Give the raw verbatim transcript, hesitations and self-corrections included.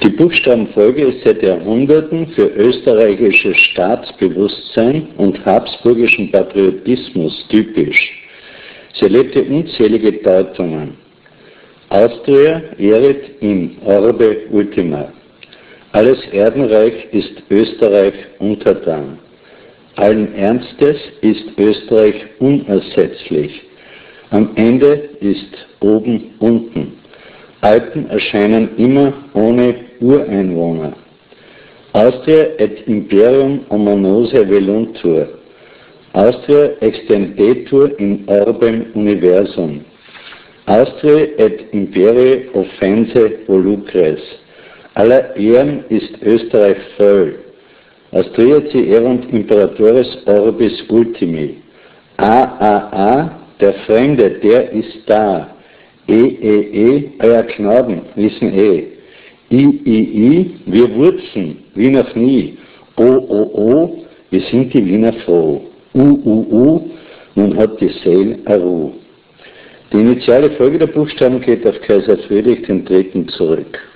Die Buchstabenfolge ist seit Jahrhunderten für österreichisches Staatsbewusstsein und habsburgischen Patriotismus typisch. Sie erlebte unzählige Deutungen. Austria erit in orbe ultima. Alles Erdenreich ist Österreich untertan. Allen Ernstes ist Österreich unersetzlich. Am Ende ist oben unten. Alpen erscheinen immer ohne Ureinwohner. Austria et imperium omanose veluntur. Austria extendetur in orbem universum. Austria et imperii offense volucres. Aller Ehren ist Österreich voll. Austriaci erunt imperatores orbis ultimi. A, A, A, der Fremde, der ist da. E, E, E, euer Knaben, wissen eh. I, I, I, wir wurzen, wie noch nie. O, O, O, wir sind die Wiener froh. U, U, U, nun hat die Seel a Ruh. Die initiale Folge der Buchstaben geht auf Kaiser Friedrich den Dritten zurück.